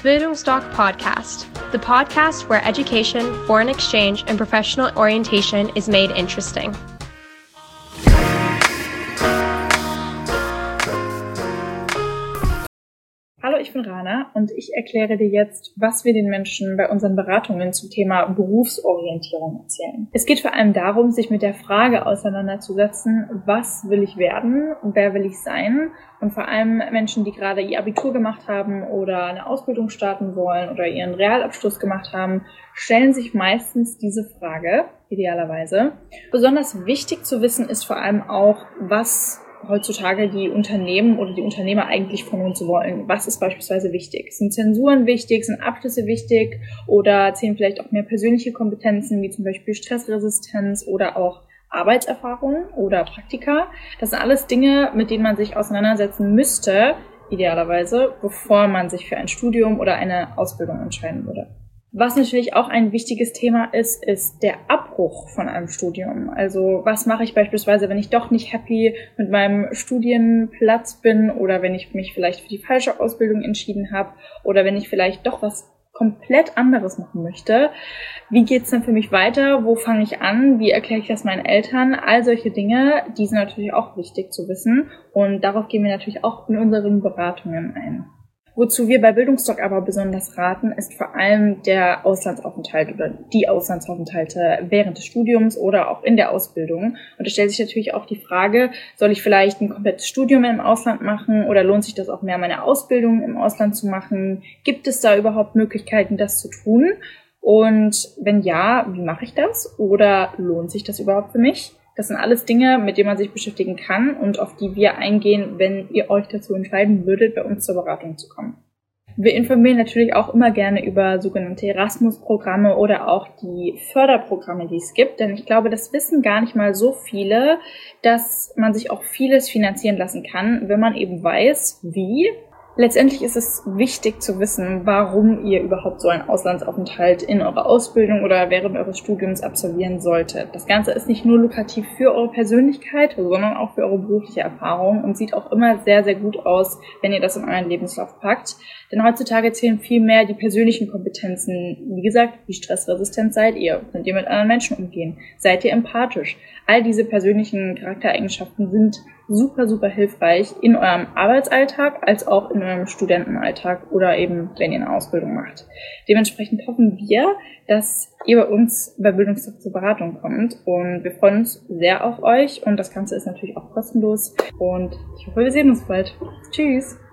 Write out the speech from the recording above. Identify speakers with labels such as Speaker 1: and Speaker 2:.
Speaker 1: Bildungsdoc Podcast, the podcast where education, foreign exchange, and professional orientation is made interesting.
Speaker 2: Hallo, ich bin Rana und ich erkläre dir jetzt, was wir den Menschen bei unseren Beratungen zum Thema Berufsorientierung erzählen. Es geht vor allem darum, sich mit der Frage auseinanderzusetzen, was will ich werden und wer will ich sein? Und vor allem Menschen, die gerade ihr Abitur gemacht haben oder eine Ausbildung starten wollen oder ihren Realabschluss gemacht haben, stellen sich meistens diese Frage, idealerweise. Besonders wichtig zu wissen ist vor allem auch, was heutzutage die Unternehmen oder die Unternehmer eigentlich von uns wollen. Was ist beispielsweise wichtig? Sind Zensuren wichtig? Sind Abschlüsse wichtig? Oder zählen vielleicht auch mehr persönliche Kompetenzen, wie zum Beispiel Stressresistenz oder auch Arbeitserfahrung oder Praktika? Das sind alles Dinge, mit denen man sich auseinandersetzen müsste, idealerweise, bevor man sich für ein Studium oder eine Ausbildung entscheiden würde. Was natürlich auch ein wichtiges Thema ist, ist der Abbruch von einem Studium. Also was mache ich beispielsweise, wenn ich doch nicht happy mit meinem Studienplatz bin oder wenn ich mich vielleicht für die falsche Ausbildung entschieden habe oder wenn ich vielleicht doch was komplett anderes machen möchte. Wie geht's denn für mich weiter? Wo fange ich an? Wie erkläre ich das meinen Eltern? All solche Dinge, die sind natürlich auch wichtig zu wissen und darauf gehen wir natürlich auch in unseren Beratungen ein. Wozu wir bei Bildungsdoc aber besonders raten, ist vor allem der Auslandsaufenthalt oder die Auslandsaufenthalte während des Studiums oder auch in der Ausbildung. Und es stellt sich natürlich auch die Frage, soll ich vielleicht ein komplettes Studium im Ausland machen oder lohnt sich das auch mehr, meine Ausbildung im Ausland zu machen? Gibt es da überhaupt Möglichkeiten, das zu tun? Und wenn ja, wie mache ich das? Oder lohnt sich das überhaupt für mich? Das sind alles Dinge, mit denen man sich beschäftigen kann und auf die wir eingehen, wenn ihr euch dazu entscheiden würdet, bei uns zur Beratung zu kommen. Wir informieren natürlich auch immer gerne über sogenannte Erasmus-Programme oder auch die Förderprogramme, die es gibt, denn ich glaube, das wissen gar nicht mal so viele, dass man sich auch vieles finanzieren lassen kann, wenn man eben weiß, wie. Letztendlich ist es wichtig zu wissen, warum ihr überhaupt so einen Auslandsaufenthalt in eurer Ausbildung oder während eures Studiums absolvieren solltet. Das Ganze ist nicht nur lukrativ für eure Persönlichkeit, sondern auch für eure berufliche Erfahrung und sieht auch immer sehr, sehr gut aus, wenn ihr das in euren Lebenslauf packt. Denn heutzutage zählen viel mehr die persönlichen Kompetenzen. Wie gesagt, wie stressresistent seid ihr? Könnt ihr mit anderen Menschen umgehen? Seid ihr empathisch? All diese persönlichen Charaktereigenschaften sind super, super hilfreich in eurem Arbeitsalltag als auch in eurem Studentenalltag oder eben, wenn ihr eine Ausbildung macht. Dementsprechend hoffen wir, dass ihr bei uns bei Bildungsdoc zur Beratung kommt und wir freuen uns sehr auf euch und das Ganze ist natürlich auch kostenlos und ich hoffe, wir sehen uns bald. Tschüss!